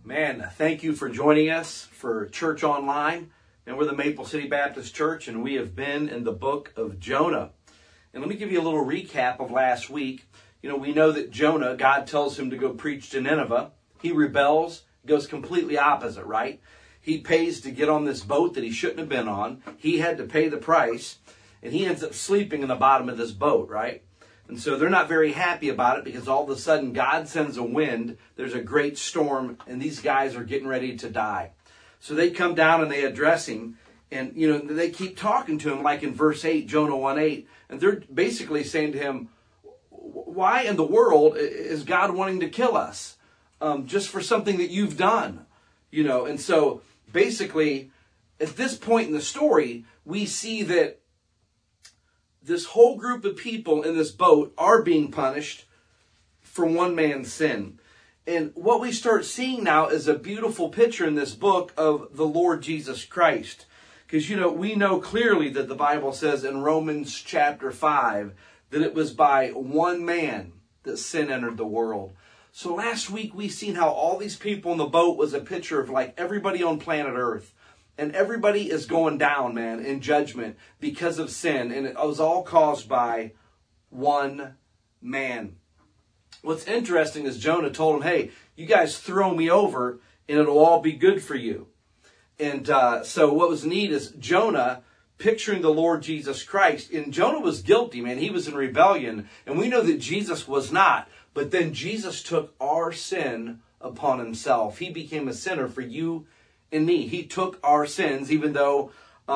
Man, thank you for joining us for Church Online. And we're the Maple City Baptist Church, and we have been in the book of Jonah. And let me give you a little recap of last week. We know that Jonah, God tells him to go preach to Nineveh. He rebels, goes completely opposite, right? He pays to get on this boat that he shouldn't have been on. He had to pay the price, and he ends up sleeping in the bottom of this boat, right? And so they're not very happy about it because all of a sudden God sends a wind, there's a great storm, and these guys are getting ready to die. So they come down and they address him, and they keep talking to him like in verse 8, Jonah 1:8, and they're basically saying to him, why in the world is God wanting to kill us? Just for something that you've done, And so basically at this point in the story, we see that this whole group of people in this boat are being punished for one man's sin. And what we start seeing now is a beautiful picture in this book of the Lord Jesus Christ. Because, we know clearly that the Bible says in Romans chapter 5 that it was by one man that sin entered the world. So last week we seen how all these people in the boat was a picture of like everybody on planet Earth. And everybody is going down, man, in judgment because of sin. And it was all caused by one man. What's interesting is Jonah told him, hey, you guys throw me over and it'll all be good for you. And so what was neat is Jonah picturing the Lord Jesus Christ. And Jonah was guilty, man. He was in rebellion. And we know that Jesus was not. But then Jesus took our sin upon himself. He became a sinner for you and me. He took our sins, even though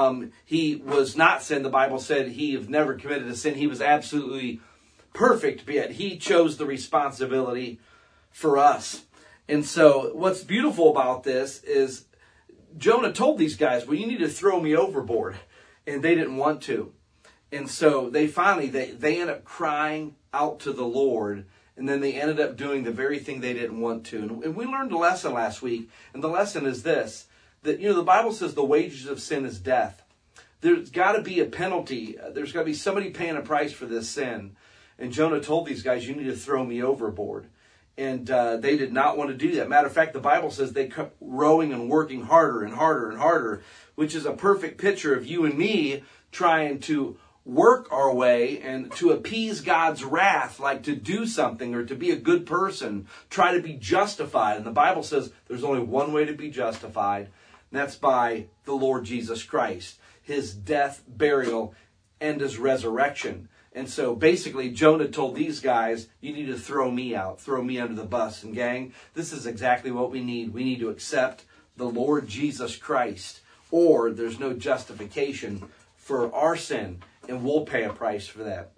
he was not sin. The Bible said he have never committed a sin. He was absolutely perfect, but yet he chose the responsibility for us. And so what's beautiful about this is Jonah told these guys, well, you need to throw me overboard. And they didn't want to. And so they finally, they end up crying out to the Lord. And then they ended up doing the very thing they didn't want to. And we learned a lesson last week. And the lesson is this. That, the Bible says the wages of sin is death. There's got to be a penalty. There's got to be somebody paying a price for this sin. And Jonah told these guys, you need to throw me overboard. And they did not want to do that. Matter of fact, the Bible says they kept rowing and working harder and harder and harder, which is a perfect picture of you and me trying to work our way and to appease God's wrath, like to do something or to be a good person, try to be justified. And the Bible says there's only one way to be justified, and that's by the Lord Jesus Christ, his death, burial, and his resurrection. And so basically Jonah told these guys, you need to throw me out, throw me under the bus. And gang, this is exactly what we need. We need to accept the Lord Jesus Christ, or there's no justification for our sin, and we'll pay a price for that.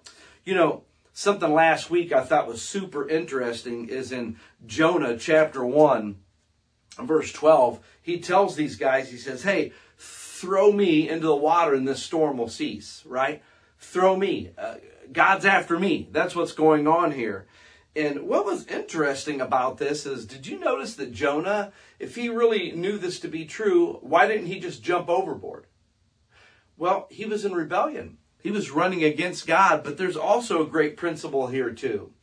Something last week I thought was super interesting is in Jonah chapter 1, verse 12. He tells these guys, he says, hey, throw me into the water and this storm will cease, right? Throw me. God's after me. That's what's going on here. And what was interesting about this is, did you notice that Jonah, if he really knew this to be true, why didn't he just jump overboard? Well, he was in rebellion. He was running against God, but there's also a great principle here too.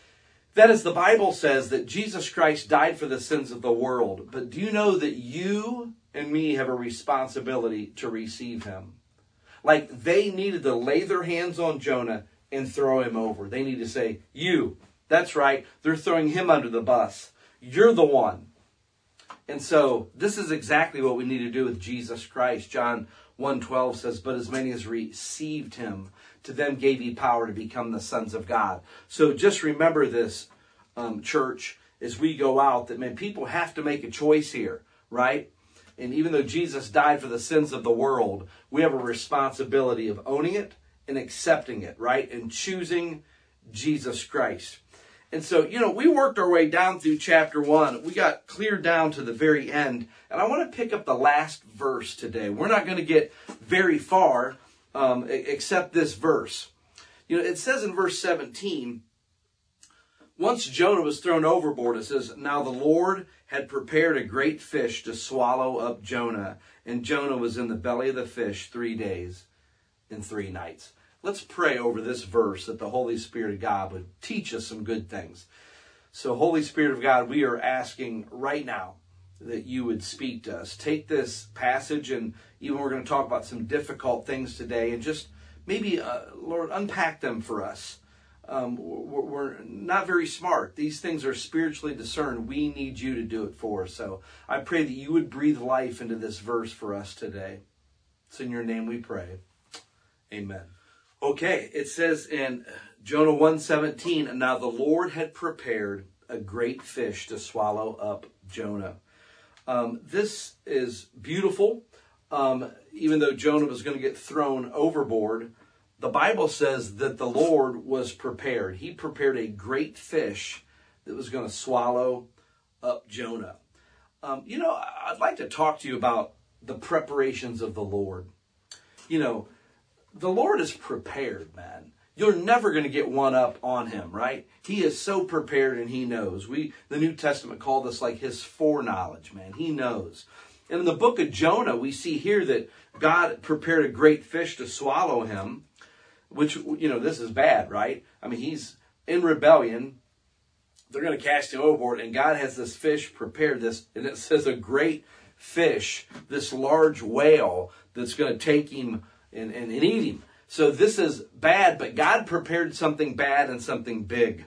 That is, the Bible says that Jesus Christ died for the sins of the world. But do you know that you and me have a responsibility to receive him? Like they needed to lay their hands on Jonah and throw him over. They need to say, you, that's right. They're throwing him under the bus. You're the one. And so this is exactly what we need to do with Jesus Christ. John 1:12 says, but as many as received him, to them gave he power to become the sons of God. So just remember this, church, as we go out, that, man, people have to make a choice here, right? And even though Jesus died for the sins of the world, we have a responsibility of owning it and accepting it, right? And choosing Jesus Christ. And so, we worked our way down through chapter 1. We got clear down to the very end. And I want to pick up the last verse today. We're not going to get very far except this verse. It says in verse 17, once Jonah was thrown overboard, it says, now the Lord had prepared a great fish to swallow up Jonah. And Jonah was in the belly of the fish 3 days and 3 nights. Let's pray over this verse that the Holy Spirit of God would teach us some good things. So, Holy Spirit of God, we are asking right now that you would speak to us. Take this passage, and even we're going to talk about some difficult things today, and just maybe, Lord, unpack them for us. We're not very smart. These things are spiritually discerned. We need you to do it for us. So I pray that you would breathe life into this verse for us today. It's in your name we pray. Amen. Okay, it says in Jonah 1:17, and now the Lord had prepared a great fish to swallow up Jonah. This is beautiful. Even though Jonah was going to get thrown overboard, the Bible says that the Lord was prepared. He prepared a great fish that was going to swallow up Jonah. I'd like to talk to you about the preparations of the Lord. The Lord is prepared, man. You're never going to get one up on him, right? He is so prepared, and he knows. The New Testament called this like his foreknowledge, man. He knows. And in the book of Jonah, we see here that God prepared a great fish to swallow him, which, this is bad, right? I mean, he's in rebellion. They're going to cast him overboard, and God has this fish prepared, and it says a great fish, this large whale that's going to take him and eat him. So this is bad, but God prepared something bad and something big.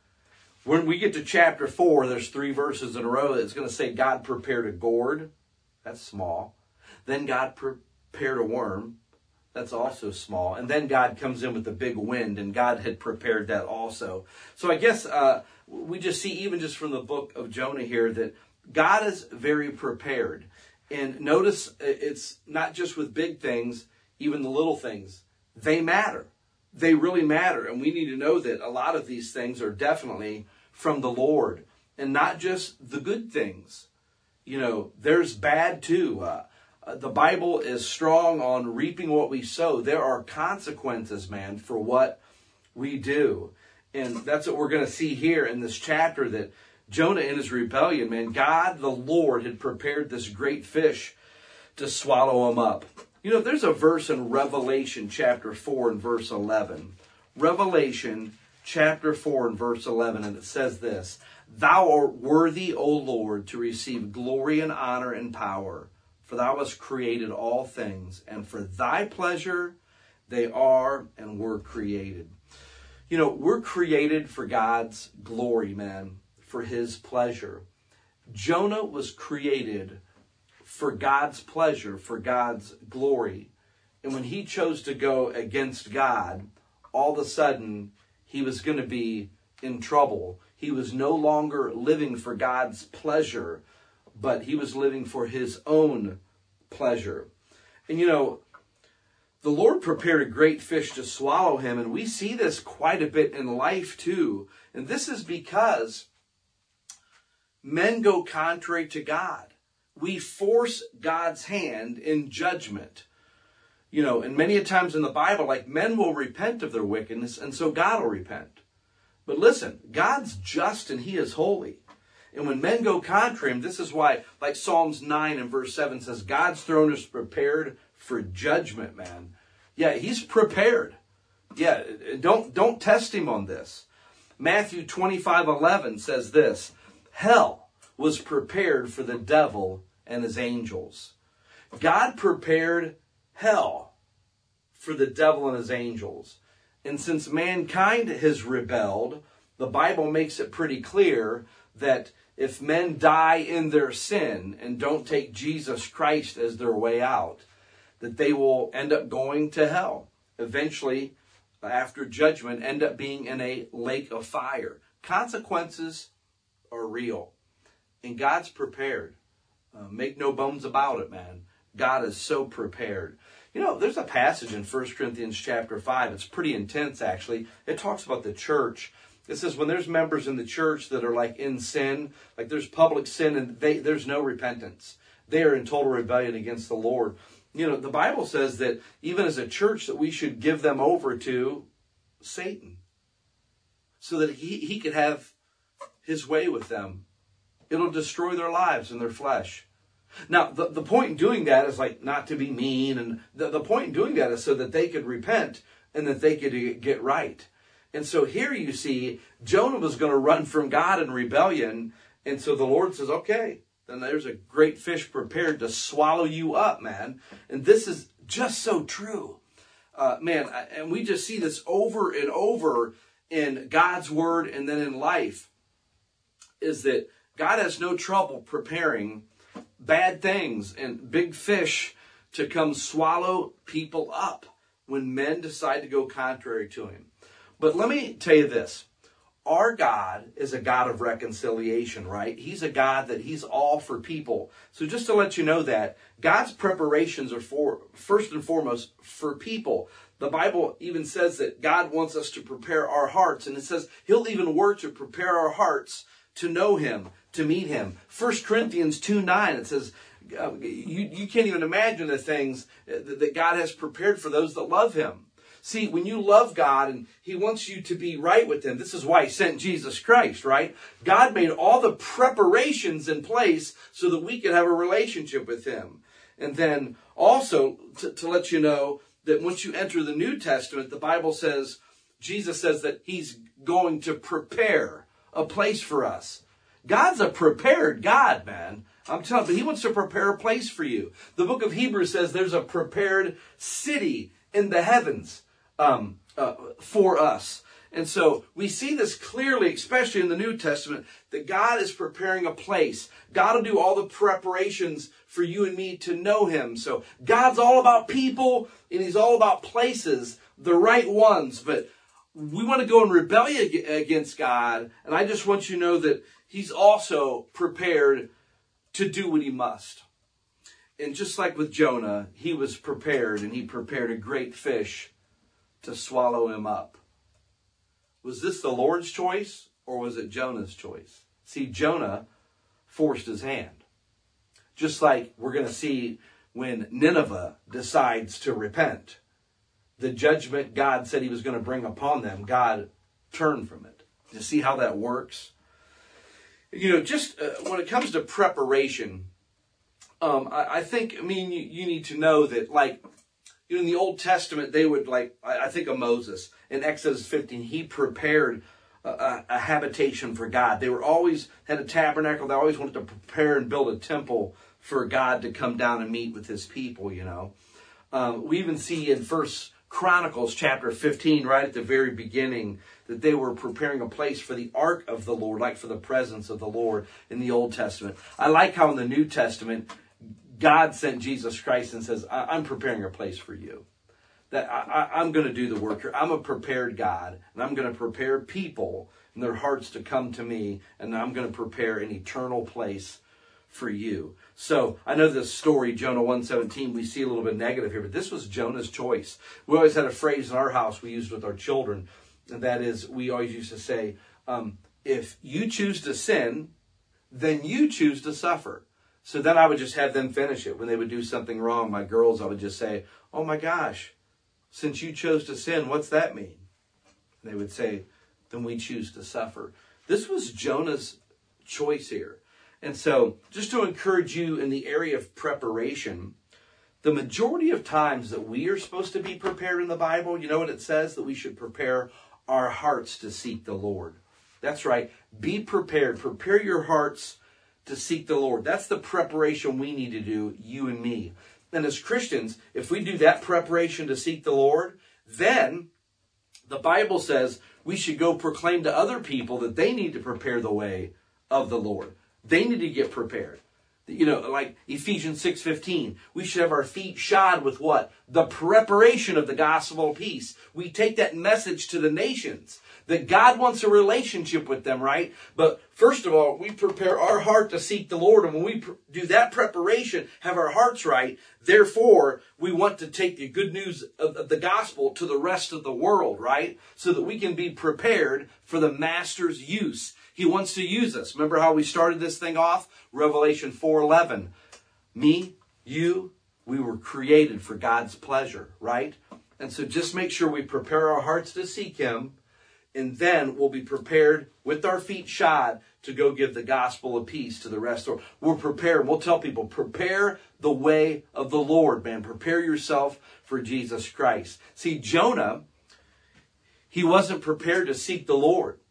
When we get to chapter 4, there's 3 verses in a row that's going to say God prepared a gourd. That's small. Then God prepared a worm. That's also small. And then God comes in with the big wind, and God had prepared that also. So I guess we just see, even just from the book of Jonah here, that God is very prepared. And notice it's not just with big things, even the little things. They matter. They really matter. And we need to know that a lot of these things are definitely from the Lord, and not just the good things. There's bad too. The Bible is strong on reaping what we sow. There are consequences, man, for what we do. And that's what we're going to see here in this chapter, that Jonah in his rebellion, man, God, the Lord, had prepared this great fish to swallow him up. There's a verse in Revelation chapter 4 and verse 11. Revelation chapter 4 and verse 11, and it says this: Thou art worthy, O Lord, to receive glory and honor and power, for thou hast created all things, and for thy pleasure they are and were created. We're created for God's glory, man, for his pleasure. Jonah was created for God's pleasure, for God's glory. And when he chose to go against God, all of a sudden he was going to be in trouble. He was no longer living for God's pleasure, but he was living for his own pleasure. And the Lord prepared a great fish to swallow him, and we see this quite a bit in life too. And this is because men go contrary to God. We force God's hand in judgment. And many a times in the Bible, like, men will repent of their wickedness, and so God will repent. But listen, God's just and he is holy. And when men go contrary to him, this is why, like Psalms 9 and verse 7 says, God's throne is prepared for judgment, man. Yeah, he's prepared. Yeah, don't test him on this. Matthew 25:11 says this: Hell was prepared for the devil and his angels. God prepared hell for the devil and his angels. And since mankind has rebelled, the Bible makes it pretty clear that if men die in their sin and don't take Jesus Christ as their way out, that they will end up going to hell. Eventually, after judgment, end up being in a lake of fire. Consequences are real. And God's prepared. Make no bones about it, man. God is so prepared. There's a passage in 1 Corinthians chapter 5. It's pretty intense, actually. It talks about the church. It says when there's members in the church that are like in sin, like there's public sin, and there's no repentance. They are in total rebellion against the Lord. The Bible says that even as a church that we should give them over to Satan so that he could have his way with them. It'll destroy their lives and their flesh. Now, the point in doing that is like not to be mean. And the point in doing that is so that they could repent and that they could get right. And so here you see Jonah was going to run from God in rebellion. And so the Lord says, okay, then there's a great fish prepared to swallow you up, man. And this is just so true. And we just see this over and over in God's word and then in life, is that God has no trouble preparing bad things and big fish to come swallow people up when men decide to go contrary to him. But let me tell you this. Our God is a God of reconciliation, right? He's a God that he's all for people. So just to let you know that, God's preparations are for, first and foremost, for people. The Bible even says that God wants us to prepare our hearts. And it says he'll even work to prepare our hearts to know him, to meet him. 1 Corinthians 2:9, it says, you can't even imagine the things that God has prepared for those that love him. See, when you love God and he wants you to be right with him, this is why he sent Jesus Christ, right? God made all the preparations in place so that we could have a relationship with him. And then also to let you know that once you enter the New Testament, the Bible says, Jesus says that he's going to prepare a place for us. God's a prepared God, man. I'm telling you, but he wants to prepare a place for you. The book of Hebrews says there's a prepared city in the heavens for us. And so we see this clearly, especially in the New Testament, that God is preparing a place. God will do all the preparations for you and me to know him. So God's all about people and he's all about places, the right ones. But we want to go in rebellion against God. And I just want you to know that he's also prepared to do what he must. And just like with Jonah, he was prepared and he prepared a great fish to swallow him up. Was this the Lord's choice or was it Jonah's choice? See, Jonah forced his hand. Just like we're going to see when Nineveh decides to repent. The judgment God said he was going to bring upon them, God turned from it. You see how that works? You know, just when it comes to preparation, I think, you need to know that, like, in the Old Testament, they would, I think of Moses in Exodus 15, he prepared a habitation for God. They were always had a tabernacle. They always wanted to prepare and build a temple for God to come down and meet with his people, you know. We even see in 1 Chronicles chapter 15, right at the very beginning, that they were preparing a place for the ark of the Lord, like for the presence of the Lord in the Old Testament. I like how in the New Testament, God sent Jesus Christ and says, I'm preparing a place for you. That I'm going to do the work here. I'm a prepared God, and I'm going to prepare people and their hearts to come to me, and I'm going to prepare an eternal place for you. So I know this story, Jonah 1:17, we see a little bit negative here, but this was Jonah's choice. We always had a phrase in our house we used with our children, and that is, we always used to say, if you choose to sin, then you choose to suffer. So then I would just have them finish it. When they would do something wrong, my girls, I would just say, oh my gosh, since you chose to sin, what's that mean? And they would say, then we choose to suffer. This was Jonah's choice here. And so just to encourage you in the area of preparation, the majority of times that we are supposed to be prepared in the Bible, you know what it says? That we should prepare our hearts to seek the Lord. That's right. Be prepared. Prepare your hearts to seek the Lord. That's the preparation we need to do, you and me. And as Christians, if we do that preparation to seek the Lord, then the Bible says we should go proclaim to other people that they need to prepare the way of the Lord. They need to get prepared. You know, like Ephesians 6:15, we should have our feet shod with what? The preparation of the gospel of peace. We take that message to the nations, that God wants a relationship with them, right? But first of all, we prepare our heart to seek the Lord. And when we do that preparation, have our hearts right, therefore, we want to take the good news of the gospel to the rest of the world, right? So that we can be prepared for the master's use. He wants to use us. Remember how we started this thing off? Revelation 4:11. Me, you, we were created for God's pleasure, right? And so just make sure we prepare our hearts to seek him, and then we'll be prepared with our feet shod to go give the gospel of peace to the rest. We're prepared. We'll tell people, prepare the way of the Lord, man. Prepare yourself for Jesus Christ. See, Jonah, he wasn't prepared to seek the Lord.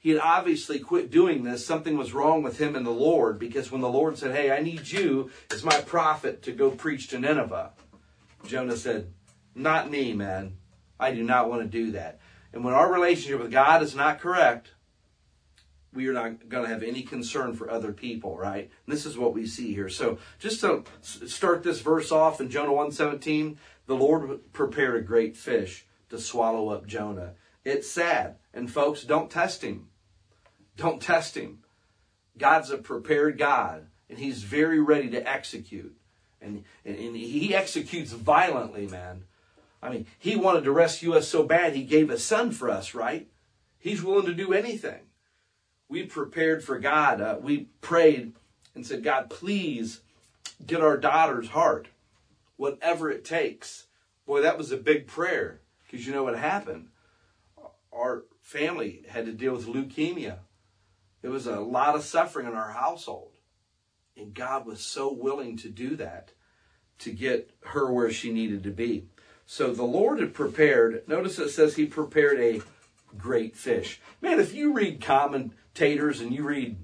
he had obviously quit doing this. Something was wrong with him and the Lord, because when the Lord said, hey, I need you as my prophet to go preach to Nineveh, Jonah said, not me, man. I do not want to do that. And when our relationship with God is not correct, we are not going to have any concern for other people, right? And this is what we see here. So just to start this verse off in Jonah 1:17, the Lord prepared a great fish to swallow up Jonah. It's sad. And folks, don't test him. Don't test him. God's a prepared God, and he's very ready to execute. And he executes violently, man. I mean, he wanted to rescue us so bad, he gave his son for us, right? He's willing to do anything. We prepared for God. We prayed and said, God, please get our daughter's heart, whatever it takes. Boy, that was a big prayer, because you know what happened? Our family had to deal with leukemia. There was a lot of suffering in our household. And God was so willing to do that, to get her where she needed to be. So the Lord had prepared, notice it says he prepared a great fish. Man, if you read commentators and you read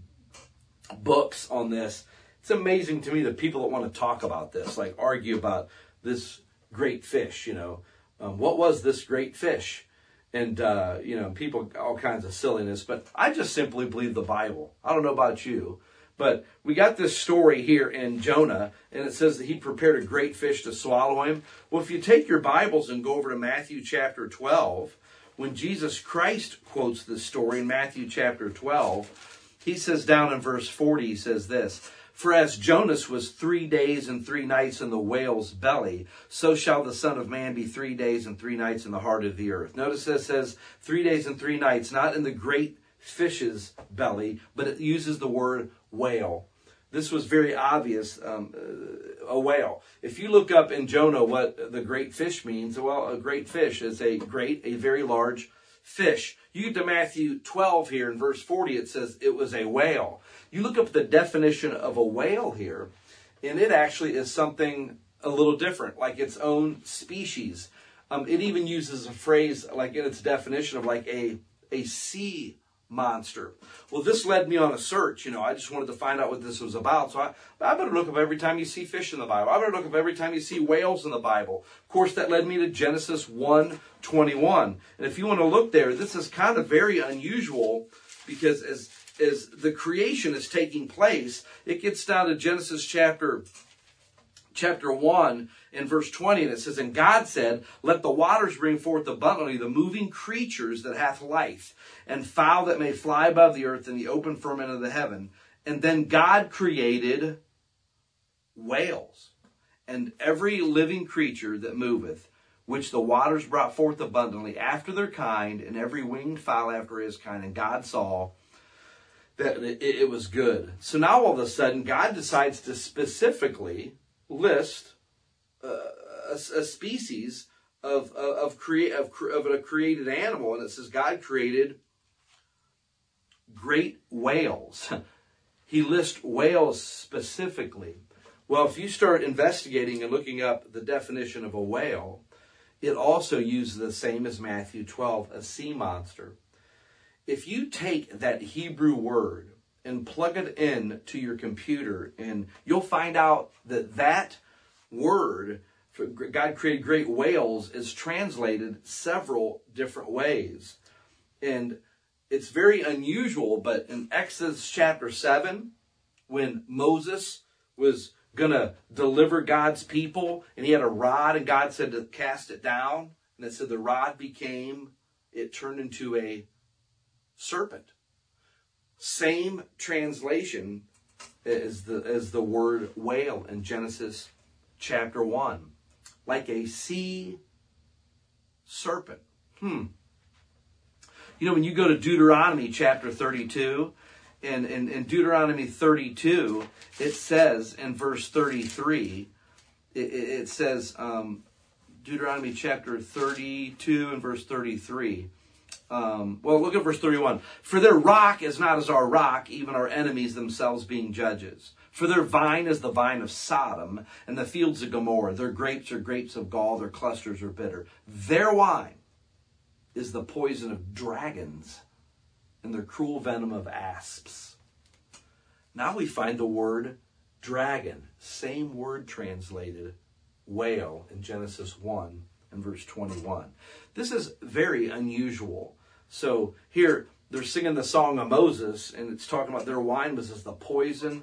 books on this, it's amazing to me the people that want to talk about this, like argue about this great fish, what was this great fish? And, people, all kinds of silliness. But I just simply believe the Bible. I don't know about you. But we got this story here in Jonah, and it says that he prepared a great fish to swallow him. Well, if you take your Bibles and go over to Matthew chapter 12, when Jesus Christ quotes this story in Matthew chapter 12, he says down in verse 40, he says this, for as Jonas was 3 days and 3 nights in the whale's belly, so shall the Son of Man be 3 days and 3 nights in the heart of the earth. Notice that it says 3 days and 3 nights, not in the great fish's belly, but it uses the word whale. This was very obvious, a whale. If you look up in Jonah what the great fish means, well, a great fish is a very large fish. You get to Matthew 12 here in verse 40, it says it was a whale. You look up the definition of a whale here, and it actually is something a little different, like its own species. It even uses a phrase like in its definition of like a sea monster. Well, this led me on a search. I just wanted to find out what this was about. So I better look up every time you see fish in the Bible. I better look up every time you see whales in the Bible. Of course, that led me to Genesis 1:21. And if you want to look there, this is kind of very unusual, because as the creation is taking place, it gets down to Genesis chapter 1 in verse 20, and it says, and God said, let the waters bring forth abundantly the moving creatures that hath life, and fowl that may fly above the earth in the open firmament of the heaven. And then God created whales, and every living creature that moveth, which the waters brought forth abundantly after their kind, and every winged fowl after his kind. And God saw that it was good. So now all of a sudden, God decides to specifically list a species of a created animal, and it says God created great whales. He lists whales specifically. Well, if you start investigating and looking up the definition of a whale, it also uses the same as Matthew 12, a sea monster. If you take that Hebrew word and plug it in to your computer, and you'll find out that word, for God created great whales, is translated several different ways. And it's very unusual, but in Exodus chapter 7, when Moses was going to deliver God's people, and he had a rod, and God said to cast it down, and it said the rod turned into a serpent. Same translation as the word whale in Genesis chapter 1. Like a sea serpent. When you go to Deuteronomy chapter 32, and in Deuteronomy 32, it says in verse 33, it says, Deuteronomy chapter 32 and verse 33. Look at verse 31. For their rock is not as our rock, even our enemies themselves being judges. For their vine is the vine of Sodom, and the fields of Gomorrah. Their grapes are grapes of gall, their clusters are bitter. Their wine is the poison of dragons, and their cruel venom of asps. Now we find the word dragon, same word translated whale in Genesis 1 and verse 21. This is very unusual. So here they're singing the song of Moses, and it's talking about their wine was as the poison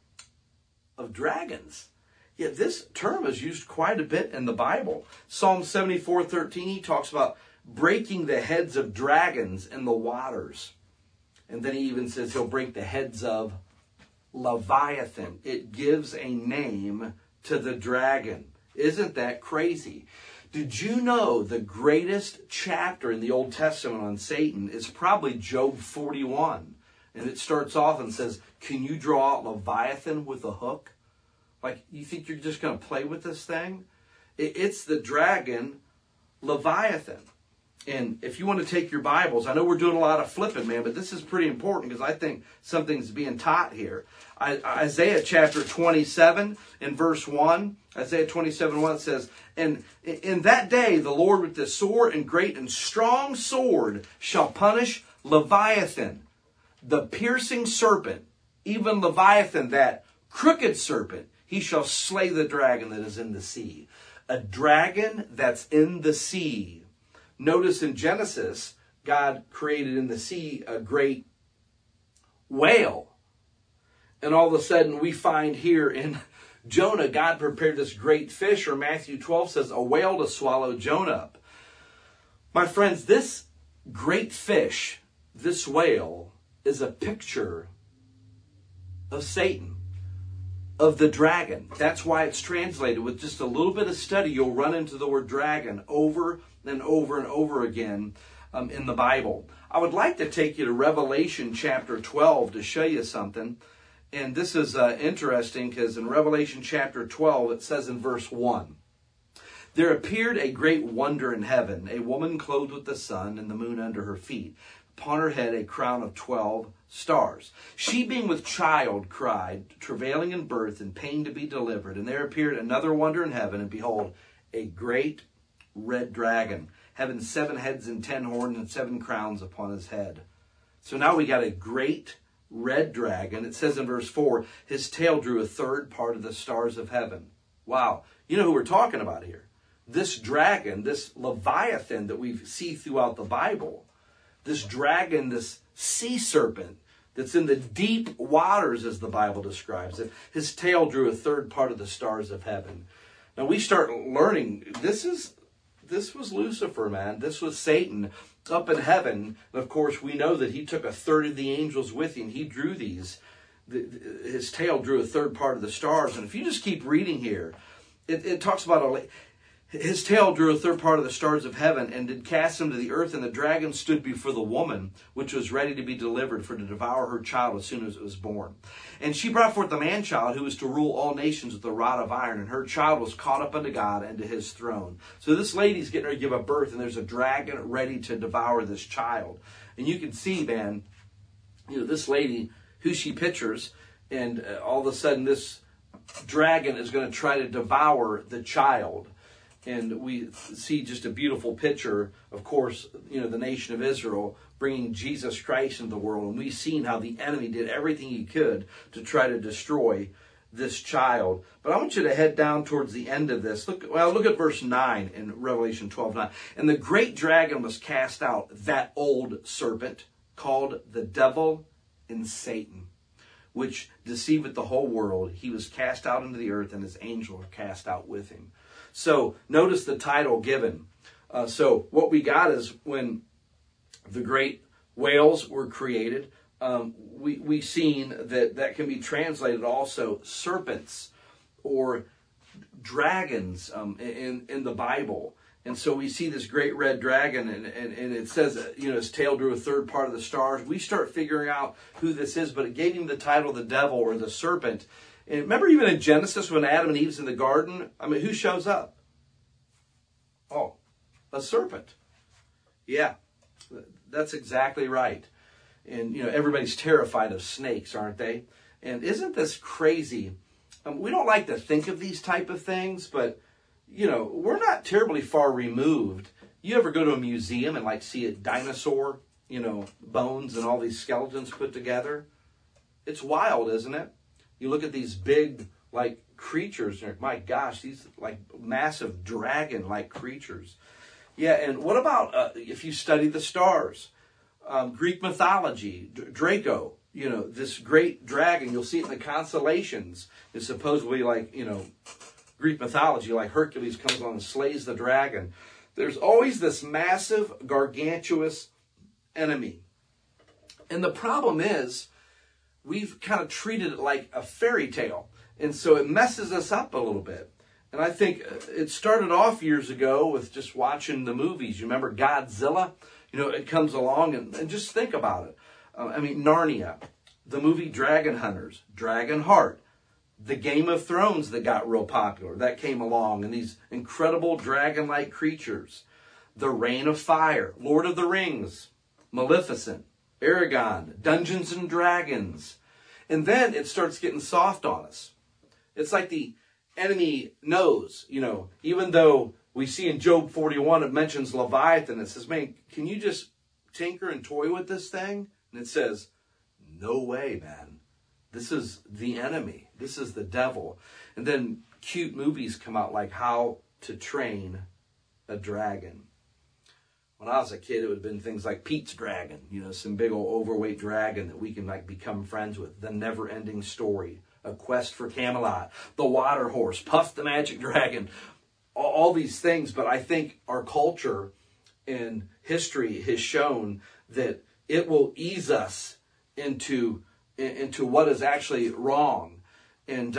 of dragons. Yet this term is used quite a bit in the Bible. Psalm 74:13, he talks about breaking the heads of dragons in the waters. And then he even says he'll break the heads of Leviathan. It gives a name to the dragon. Isn't that crazy? Did you know the greatest chapter in the Old Testament on Satan is probably Job 41? And it starts off and says, can you draw out Leviathan with a hook? Like, you think you're just going to play with this thing? It's the dragon, Leviathan. And if you want to take your Bibles, I know we're doing a lot of flipping, man, but this is pretty important because I think something's being taught here. Isaiah chapter 27 and verse 1, Isaiah 27:1 says, and in that day the Lord with the sword and great and strong sword shall punish Leviathan, the piercing serpent, even Leviathan, that crooked serpent. He shall slay the dragon that is in the sea. A dragon that's in the sea. Notice in Genesis, God created in the sea a great whale. And all of a sudden we find here in Jonah, God prepared this great fish, or Matthew 12 says a whale to swallow Jonah up. My friends, this great fish, this whale, is a picture of Satan, of the dragon. That's why it's translated. With just a little bit of study, you'll run into the word dragon over and over and over again in the Bible. I would like to take you to Revelation chapter 12 to show you something. And this is interesting because in Revelation chapter 12, it says in verse 1, there appeared a great wonder in heaven, a woman clothed with the sun and the moon under her feet. Upon her head a crown of 12 stars. She being with child cried, travailing in birth and pain to be delivered. And there appeared another wonder in heaven, and behold, a great red dragon, having 7 heads and 10 horns and 7 crowns upon his head. So now we got a great red dragon. It says in verse 4, his tail drew a third part of the stars of heaven. Wow. You know who we're talking about here? This dragon, this Leviathan that we see throughout the Bible. This dragon, this sea serpent that's in the deep waters, as the Bible describes it. His tail drew a third part of the stars of heaven. Now we start learning, this was Lucifer, man. This was Satan up in heaven. And of course, we know that he took a third of the angels with him. He drew these. His tail drew a third part of the stars. And if you just keep reading here, it talks about his tail drew a third part of the stars of heaven and did cast them to the earth. And the dragon stood before the woman, which was ready to be delivered for to devour her child as soon as it was born. And she brought forth the man-child who was to rule all nations with a rod of iron. And her child was caught up unto God and to his throne. So this lady's getting ready to give a birth, and there's a dragon ready to devour this child. And you can see, man, this lady, who she pictures, and all of a sudden this dragon is going to try to devour the child. And we see just a beautiful picture, of course, the nation of Israel bringing Jesus Christ into the world. And we've seen how the enemy did everything he could to try to destroy this child. But I want you to head down towards the end of this. Look at verse 9 in Revelation 12:9. And the great dragon was cast out, that old serpent, called the devil and Satan, which deceiveth the whole world. He was cast out into the earth, and his angels were cast out with him. So notice the title given. So what we got is when the great whales were created, we seen that can be translated also serpents or dragons in the Bible. And so we see this great red dragon, and it says his tail drew a third part of the stars. We start figuring out who this is, but it gave him the title the devil or the serpent. And remember even in Genesis when Adam and Eve's in the garden? I mean, who shows up? Oh, a serpent. Yeah, that's exactly right. And, everybody's terrified of snakes, aren't they? And isn't this crazy? We don't like to think of these type of things, but, we're not terribly far removed. You ever go to a museum and see a dinosaur, bones and all these skeletons put together. It's wild, isn't it? You look at these big, like, creatures, and you're like, my gosh, these, like, massive dragon-like creatures. Yeah, and what about if you study the stars? Greek mythology, Draco, this great dragon, you'll see it in the constellations, is supposedly like, Greek mythology, like Hercules comes along and slays the dragon. There's always this massive, gargantuous enemy. And the problem is, we've kind of treated it like a fairy tale. And so it messes us up a little bit. And I think it started off years ago with just watching the movies. You remember Godzilla? It comes along and just think about it. Narnia, the movie Dragon Hunters, Dragonheart, the Game of Thrones that got real popular, that came along, and these incredible dragon-like creatures. The Reign of Fire, Lord of the Rings, Maleficent, Aragon, Dungeons and Dragons. And then it starts getting soft on us. It's like the enemy knows, even though we see in Job 41, it mentions Leviathan. It says, man, can you just tinker and toy with this thing? And it says, no way, man. This is the enemy. This is the devil. And then cute movies come out like How to Train a Dragon. When I was a kid, it would have been things like Pete's Dragon, some big old overweight dragon that we can become friends with. The Never-Ending Story, A Quest for Camelot, The Water Horse, Puff the Magic Dragon, all these things. But I think our culture and history has shown that it will ease us into what is actually wrong. And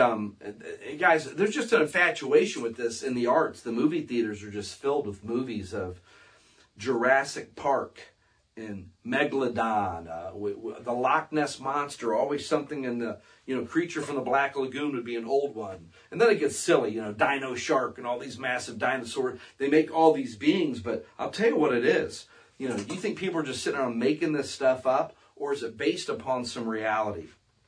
guys, there's just an infatuation with this in the arts. The movie theaters are just filled with movies of Jurassic Park and Megalodon, the Loch Ness Monster, always something in the, Creature from the Black Lagoon would be an old one. And then it gets silly, Dino Shark and all these massive dinosaurs. They make all these beings, but I'll tell you what it is. Do you think people are just sitting around making this stuff up, or is it based upon some reality?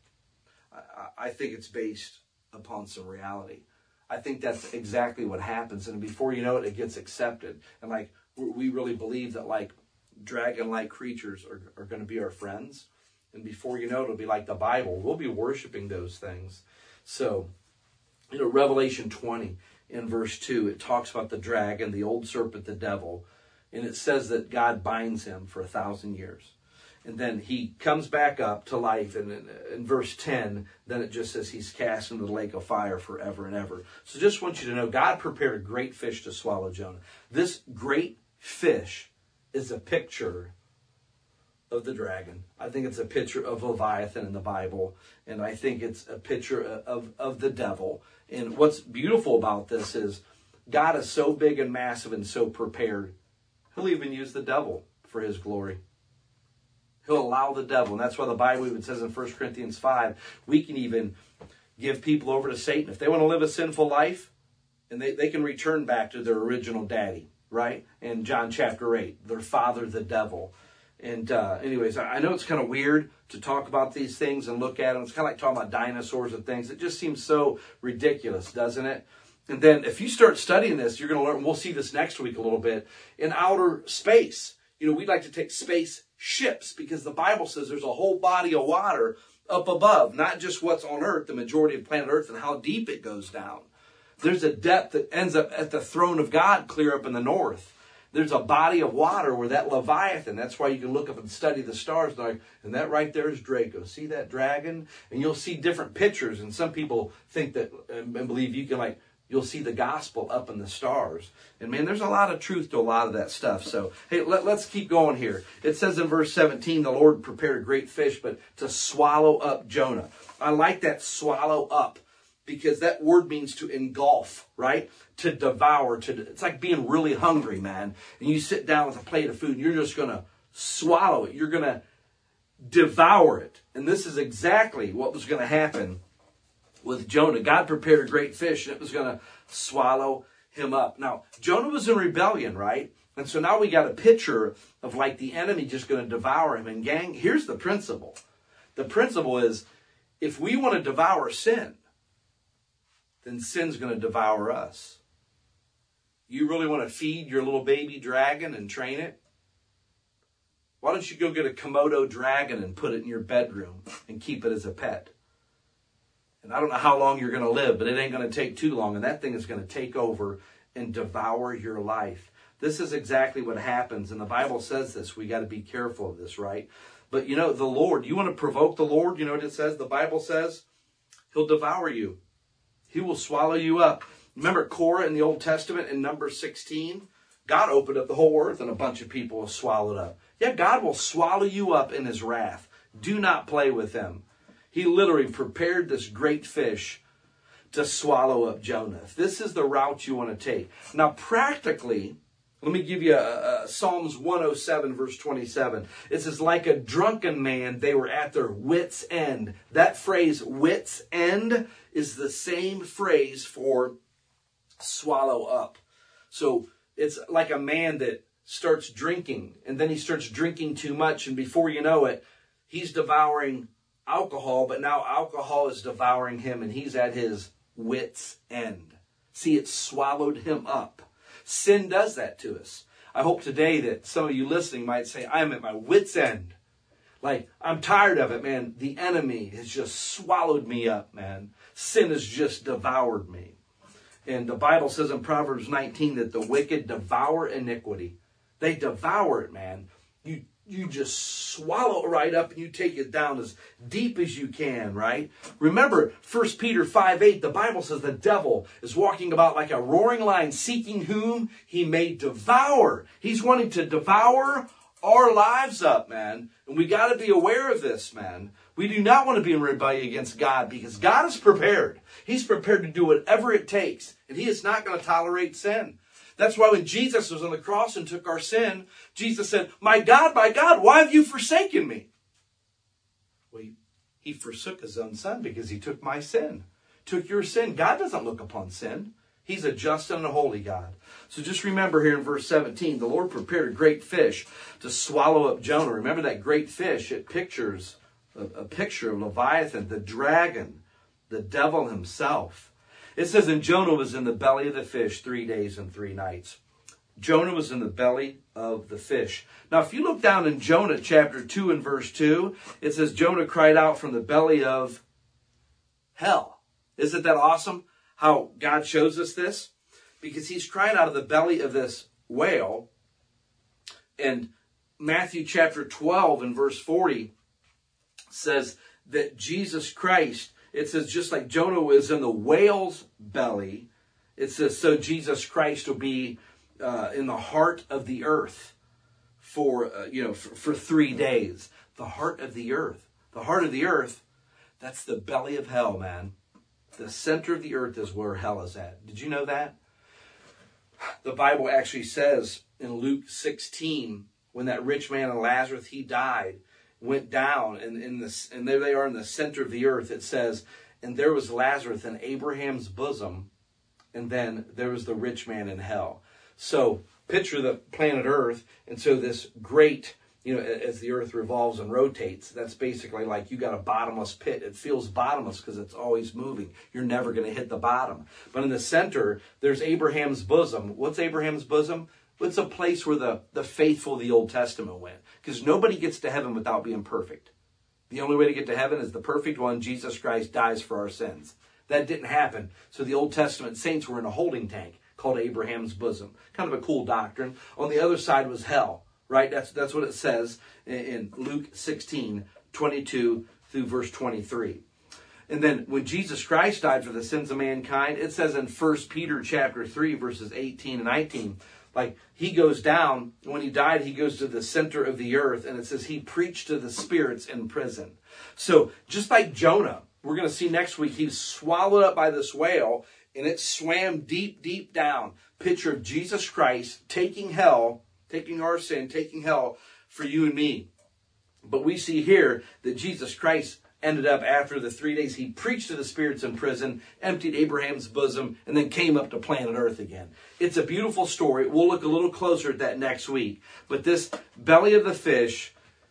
I think it's based upon some reality. I think that's exactly what happens. And before you know it, it gets accepted. And we really believe that dragon-like creatures are going to be our friends. And before you know it, it'll be like the Bible. We'll be worshiping those things. So, Revelation 20 in verse 2, it talks about the dragon, the old serpent, the devil. And it says that God binds him for 1,000 years. And then he comes back up to life. And in verse 10, then it just says he's cast into the lake of fire forever and ever. So just want you to know, God prepared a great fish to swallow Jonah. This great fish is a picture of the dragon. I think it's a picture of Leviathan in the Bible. And I think it's a picture of the devil. And what's beautiful about this is God is so big and massive and so prepared. He'll even use the devil for his glory. He'll allow the devil. And that's why the Bible even says in 1 Corinthians 5, we can even give people over to Satan. If they want to live a sinful life, and they can return back to their original daddy, right? In John chapter 8, their father, the devil. And anyways, I know it's kind of weird to talk about these things and look at them. It's kind of like talking about dinosaurs and things. It just seems so ridiculous, doesn't it? And then if you start studying this, you're going to learn, we'll see this next week a little bit, in outer space. We'd like to take space ships because the Bible says there's a whole body of water up above, not just what's on Earth, the majority of planet Earth, and how deep it goes down. There's a depth that ends up at the throne of God clear up in the north. There's a body of water where that Leviathan, that's why you can look up and study the stars. And that right there is Draco. See that dragon? And you'll see different pictures. And some people think that and believe you can you'll see the gospel up in the stars. And man, there's a lot of truth to a lot of that stuff. So, hey, let's keep going here. It says in verse 17, the Lord prepared a great fish, but to swallow up Jonah. I like that, swallow up, because that word means to engulf, right? To devour. It's like being really hungry, man. And you sit down with a plate of food, and you're just going to swallow it. You're going to devour it. And this is exactly what was going to happen with Jonah. God prepared a great fish, and it was going to swallow him up. Now, Jonah was in rebellion, right? And so now we got a picture of the enemy just going to devour him. And gang, here's the principle. The principle is, if we want to devour sin, then sin's going to devour us. You really want to feed your little baby dragon and train it? Why don't you go get a Komodo dragon and put it in your bedroom and keep it as a pet? And I don't know how long you're going to live, but it ain't going to take too long. And that thing is going to take over and devour your life. This is exactly what happens. And the Bible says this. We got to be careful of this, right? But you know, the Lord, you want to provoke the Lord? You know what it says? The Bible says he'll devour you. He will swallow you up. Remember Korah in the Old Testament in Numbers 16? God opened up the whole earth and a bunch of people were swallowed up. Yeah, God will swallow you up in his wrath. Do not play with him. He literally prepared this great fish to swallow up Jonah. If this is the route you want to take. Now, practically, let me give you Psalms 107, verse 27. It says, like a drunken man, they were at their wits' end. That phrase, wits' end, is the same phrase for swallow up. So it's like a man that starts drinking, and then he starts drinking too much, and before you know it, he's devouring alcohol, but now alcohol is devouring him, and he's at his wits' end. See, it swallowed him up. Sin does that to us. I hope today that some of you listening might say, I'm at my wits' end. Like, I'm tired of it, man. The enemy has just swallowed me up, man. Sin has just devoured me. And the Bible says in Proverbs 19 that the wicked devour iniquity. They devour it, man. You just swallow it right up and you take it down as deep as you can, right? Remember, 1 Peter 5:8, the Bible says the devil is walking about like a roaring lion, seeking whom he may devour. He's wanting to devour our lives up, man. And we got to be aware of this, man. We do not want to be in rebellion against God because God is prepared. He's prepared to do whatever it takes. And he is not going to tolerate sin. That's why when Jesus was on the cross and took our sin, Jesus said, my God, why have you forsaken me? Well, he forsook his own son because he took my sin, took your sin. God doesn't look upon sin. He's a just and a holy God. So just remember here in verse 17, the Lord prepared a great fish to swallow up Jonah. Remember that great fish, it pictures a picture of Leviathan, the dragon, the devil himself. It says, and Jonah was in the belly of the fish 3 days and 3 nights. Jonah was in the belly of the fish. Now, if you look down in Jonah chapter 2 and verse 2, it says Jonah cried out from the belly of hell. Isn't that awesome how God shows us this? Because he's crying out of the belly of this whale. And Matthew chapter 12 and verse 40 says that Jesus Christ, it says just like Jonah was in the whale's belly, it says so Jesus Christ will be in the heart of the earth for 3 days. The heart of the earth. The heart of the earth, that's the belly of hell, man. The center of the earth is where hell is at. Did you know that? The Bible actually says in Luke 16, when that rich man and Lazarus, he died, went down, and there they are in the center of the earth. It says, and there was Lazarus in Abraham's bosom, and then there was the rich man in hell. So picture the planet Earth, and so this great, as the earth revolves and rotates, that's basically like you got a bottomless pit. It feels bottomless because it's always moving. You're never going to hit the bottom. But in the center, there's Abraham's bosom. What's Abraham's bosom? It's a place where the faithful of the Old Testament went. Because nobody gets to heaven without being perfect. The only way to get to heaven is the perfect one, Jesus Christ, dies for our sins. That didn't happen. So the Old Testament saints were in a holding tank called Abraham's bosom. Kind of a cool doctrine. On the other side was hell, right? That's what it says in Luke 16, 22 through verse 23. And then when Jesus Christ died for the sins of mankind, it says in 1 Peter chapter 3, verses 18 and 19, like he goes down, when he died, he goes to the center of the earth, and it says he preached to the spirits in prison. So just like Jonah, we're going to see next week, he's swallowed up by this whale, and it swam deep, deep down. Picture of Jesus Christ taking hell, taking our sin, taking hell for you and me. But we see here that Jesus Christ ended up after the 3 days, he preached to the spirits in prison, emptied Abraham's bosom, and then came up to planet Earth again. It's a beautiful story. We'll look a little closer at that next week. But this belly of the fish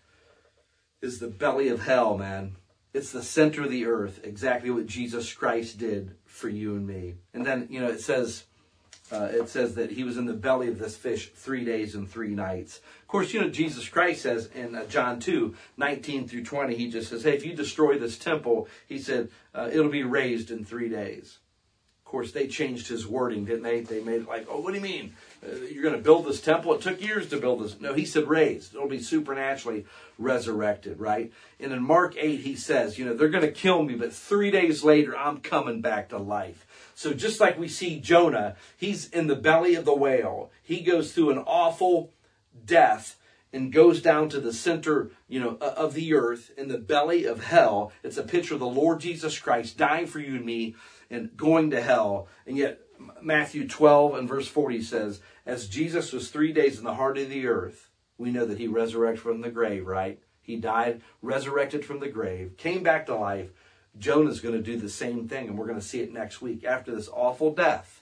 is the belly of hell, man. It's the center of the earth, exactly what Jesus Christ did for you and me. And then, it says it says that he was in the belly of this fish 3 days and 3 nights. Of course, Jesus Christ says in John 2:19 through 20, he just says, hey, if you destroy this temple, he said, it'll be raised in 3 days. Of course, they changed his wording, didn't they? They made it like, oh, what do you mean? You're going to build this temple? It took years to build this. No, he said raised. It'll be supernaturally resurrected, right? And in Mark 8, he says, they're going to kill me, but 3 days later, I'm coming back to life. So just like we see Jonah, he's in the belly of the whale. He goes through an awful death and goes down to the center, of the earth, in the belly of hell. It's a picture of the Lord Jesus Christ dying for you and me and going to hell. And yet Matthew 12 and verse 40 says, as Jesus was 3 days in the heart of the earth, we know that he resurrected from the grave, right? He died, resurrected from the grave, came back to life. Jonah's going to do the same thing, and we're going to see it next week. After this awful death,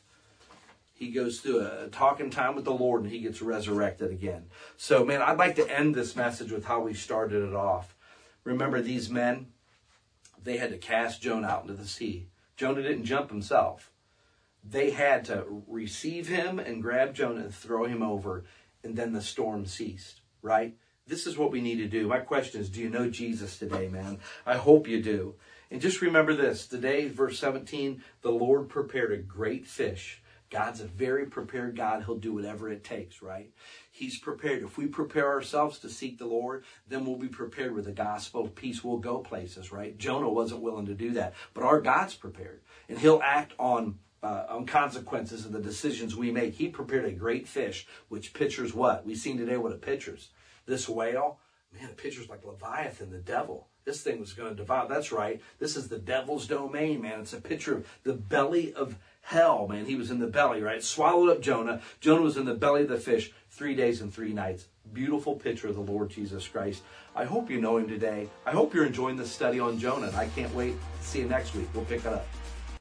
he goes through a talking time with the Lord, and he gets resurrected again. So, man, I'd like to end this message with how we started it off. Remember, these men, they had to cast Jonah out into the sea. Jonah didn't jump himself. They had to receive him and grab Jonah and throw him over, and then the storm ceased, right? This is what we need to do. My question is, do you know Jesus today, man? I hope you do. And just remember this. Today, verse 17, the Lord prepared a great fish. God's a very prepared God. He'll do whatever it takes, right? He's prepared. If we prepare ourselves to seek the Lord, then we'll be prepared with the gospel of peace. We'll go places, right? Jonah wasn't willing to do that. But our God's prepared. And he'll act on consequences of the decisions we make. He prepared a great fish, which pictures what? We've seen today what it pictures. This whale, man, it pictures like Leviathan, the devil. This thing was going to devour. That's right. This is the devil's domain, man. It's a picture of the belly of hell, man. He was in the belly, right? Swallowed up Jonah. Jonah was in the belly of the fish 3 days and 3 nights. Beautiful picture of the Lord Jesus Christ. I hope you know him today. I hope you're enjoying this study on Jonah. I can't wait to see you next week. We'll pick it up.